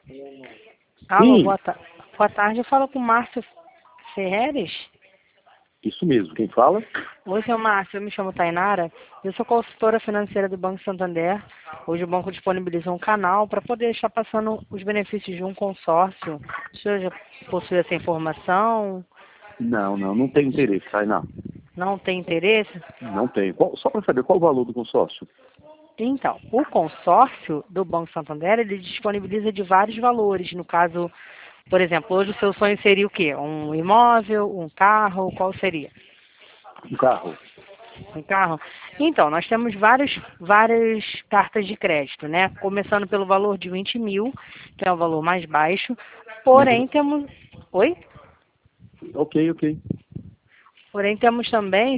Alô, Sim, boa tarde. Eu falo com o Márcio Ferreres. isso mesmo. Quem fala? Oi, seu Márcio. Eu me chamo Tainara. Eu sou consultora financeira do Banco Santander. Hoje o banco disponibilizou um canal para poder estar passando os benefícios de um consórcio. O senhor já possui essa informação? Não tem interesse, Tainá. Não tem interesse? Não tem. Só para saber qual o valor do consórcio? Então, o consórcio do Banco Santander, ele disponibiliza de vários valores. No caso, por exemplo, hoje o seu sonho seria o quê? Um imóvel, um carro, qual seria? Um carro. Um carro? Então, nós temos várias cartas de crédito, né? Começando pelo valor de 20 mil, que é o valor mais baixo. Porém, temos... Oi? Ok. Porém, temos também,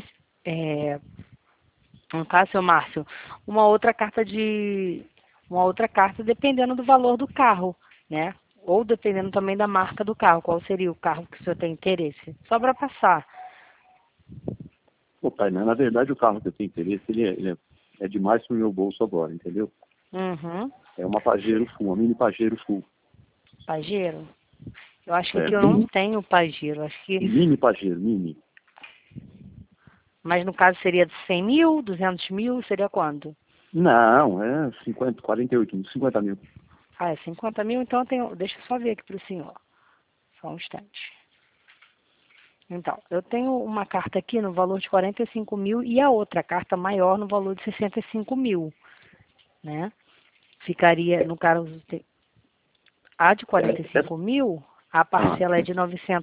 no caso, seu Márcio, uma outra carta dependendo do valor do carro, né? Ou dependendo também da marca do carro. Qual seria o carro que o senhor tem interesse? Só para passar. Pô, Tainá, na verdade o carro que eu tenho interesse, ele é demais pro meu bolso agora, entendeu? Uhum. É uma Pajero Full, uma mini Pajero Full. Pajero? Eu acho que É, aqui eu não tenho Pajero. Acho que... mini Pajero, mini. Mas no caso seria de 100 mil, 200 mil, seria quanto? Não, é 50, 48, 50 mil. Ah, é 50 mil, então eu tenho... Deixa eu só ver aqui para o senhor. Só um instante. Então, eu tenho uma carta aqui no valor de 45 mil e a outra carta maior no valor de 65 mil, né? Ficaria, no caso, a de 45 mil, a parcela é de R$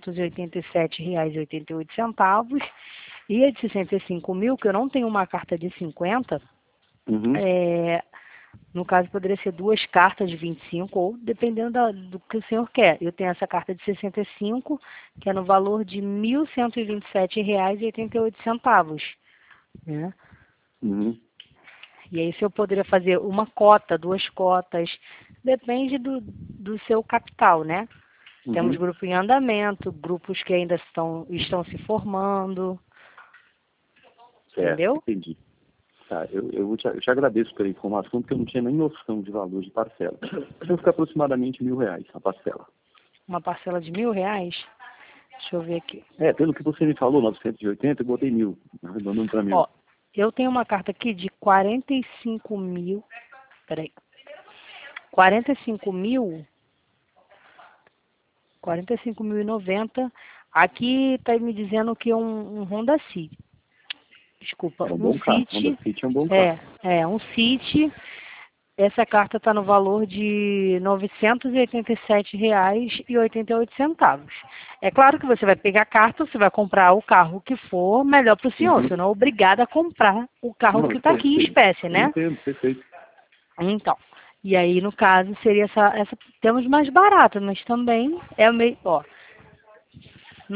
987,88. E a de 65 mil, que eu não tenho uma carta de 50, Uhum. no caso poderia ser duas cartas de 25, ou dependendo do que o senhor quer. Eu tenho essa carta de 65, que é no valor de R$ 1.127,88, né? Uhum. E aí se eu poderia fazer uma cota, duas cotas, depende do seu capital, né? Temos Uhum. grupo em andamento, grupos que ainda estão se formando, Certo, entendeu? entendi. Tá, eu te agradeço pela informação, porque eu não tinha nem noção de valor de parcela. Vai ficar aproximadamente R$ 1.000 a parcela. Uma parcela de R$ 1.000. Deixa eu ver aqui. Pelo que você me falou, 980, eu botei 1.000, arredondando para 1.000. Ó, eu tenho uma carta aqui de 45 mil. Peraí. 45 mil. 45.090. Aqui está me dizendo que é um Honda City. Desculpa, É um um bom carro, Honda City. City é um bom carro. Um City. Essa carta está no valor de R$ 987,88. É claro que você vai pegar a carta, você vai comprar o carro que for melhor para o senhor. Uhum. Você não é obrigado a comprar o carro Não, que está aqui em espécie, eu né? entendo, perfeito. Então, e aí no caso seria essa temos mais barato, mas também é o meio, ó, R$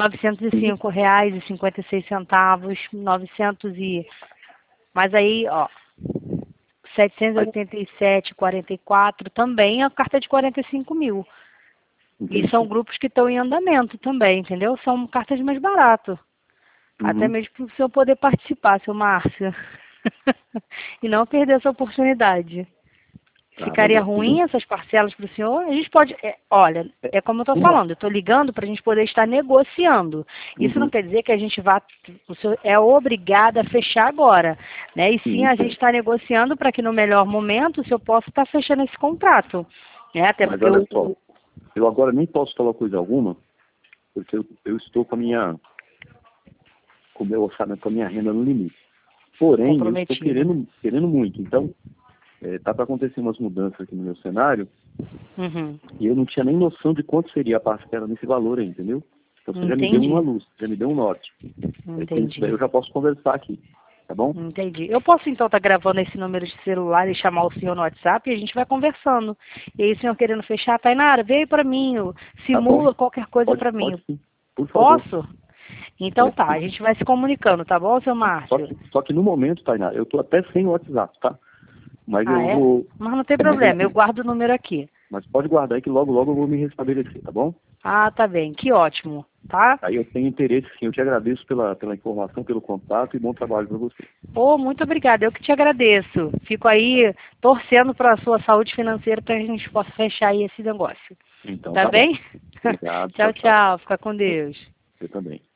905,56, 900 e, mas aí, ó, Aí, 787,44 também é a carta de 45 mil. E são entendi. grupos que estão em andamento também, entendeu? São cartas mais barato. Até Uhum. mesmo para o senhor poder participar, seu Márcio. E não perder essa oportunidade. Tá, mas Ficaria ruim essas parcelas para o senhor? A gente pode, olha, é como eu estou uma. falando, eu estou ligando para a gente poder estar negociando. Isso não Uhum. quer dizer que a gente o senhor é obrigado a fechar agora, né? E sim Sim, a gente está negociando para que no melhor momento o senhor possa estar fechando esse contrato. Né? Até mas porque olha só, eu agora nem posso falar coisa alguma, porque eu estou com o meu orçamento, com a minha renda no limite. Porém, eu estou comprometido. querendo muito. Então, tá para acontecer umas mudanças aqui no meu cenário, Uhum. e eu não tinha nem noção de quanto seria a parcela nesse valor aí, entendeu? Então você já me deu uma Entendi. luz, já me deu um norte. Com isso daí Entendi. eu já posso conversar aqui, tá bom? Entendi. Eu posso então estar gravando esse número de celular e chamar o senhor no WhatsApp e a gente vai conversando. E aí o senhor querendo fechar, Tainara, veio para mim, Tá bom. simula qualquer coisa Pode, para mim. pode sim, por favor. Posso? Então tá, a gente vai se comunicando, tá bom, seu Márcio? Só que no momento, Tainá, eu tô até sem o WhatsApp, tá? Mas Ah, eu é? vou. Mas não tem problema, eu guardo o número aqui. Mas pode guardar aí que logo logo eu vou me restabelecer, tá bom? Ah, tá bem, que ótimo. tá? Aí eu tenho interesse, sim. Eu te agradeço pela informação, pelo contato e bom trabalho para você. Oh, muito obrigada, eu que te agradeço. Fico aí torcendo para a sua saúde financeira para a gente possa fechar aí esse negócio. Então, Tá tá bem? bom. Obrigado. Tchau, tchau. Fica com Deus. Você também.